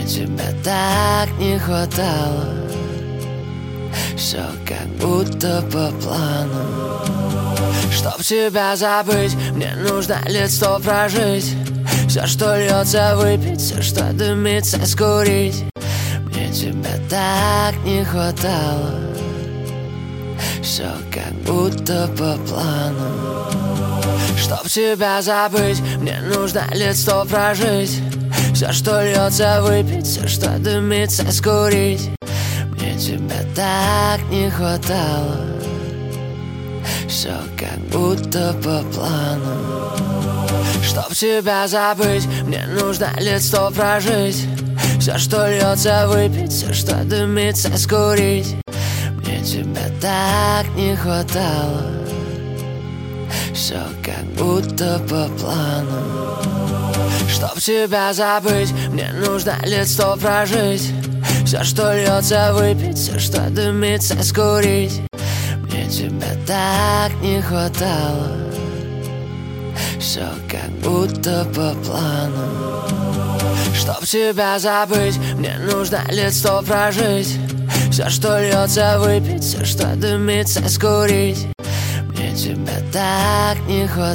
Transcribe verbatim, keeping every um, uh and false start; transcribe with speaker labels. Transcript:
Speaker 1: тебя так не хватало. Все как будто по плану. Чтоб тебя забыть, мне нужно лет сто прожить. Все, что льется, выпить, все, что дымится, скурить. Мне тебя так не хватало. Все как будто по плану. Чтоб тебя забыть, мне нужно лет сто прожить. Все, что льется, выпить, все, что дымится, скурить. Мне тебя так не хватало. Все как будто по плану. Чтоб тебя забыть, мне нужно лет сто прожить. Все, что льется, выпить, все, что дымится, скурить. Мне тебя так не хватало. Все как будто по плану. Чтоб тебя забыть, мне нужно лет сто прожить. Все, что льется, выпить, все, что дымится, скурить. Мне тебя так не хватало. Все как будто по плану. Чтоб тебя забыть, мне нужно лет сто прожить. Все, что льется, выпить, все, что дымится, скурить. Мне тебя так не хватало.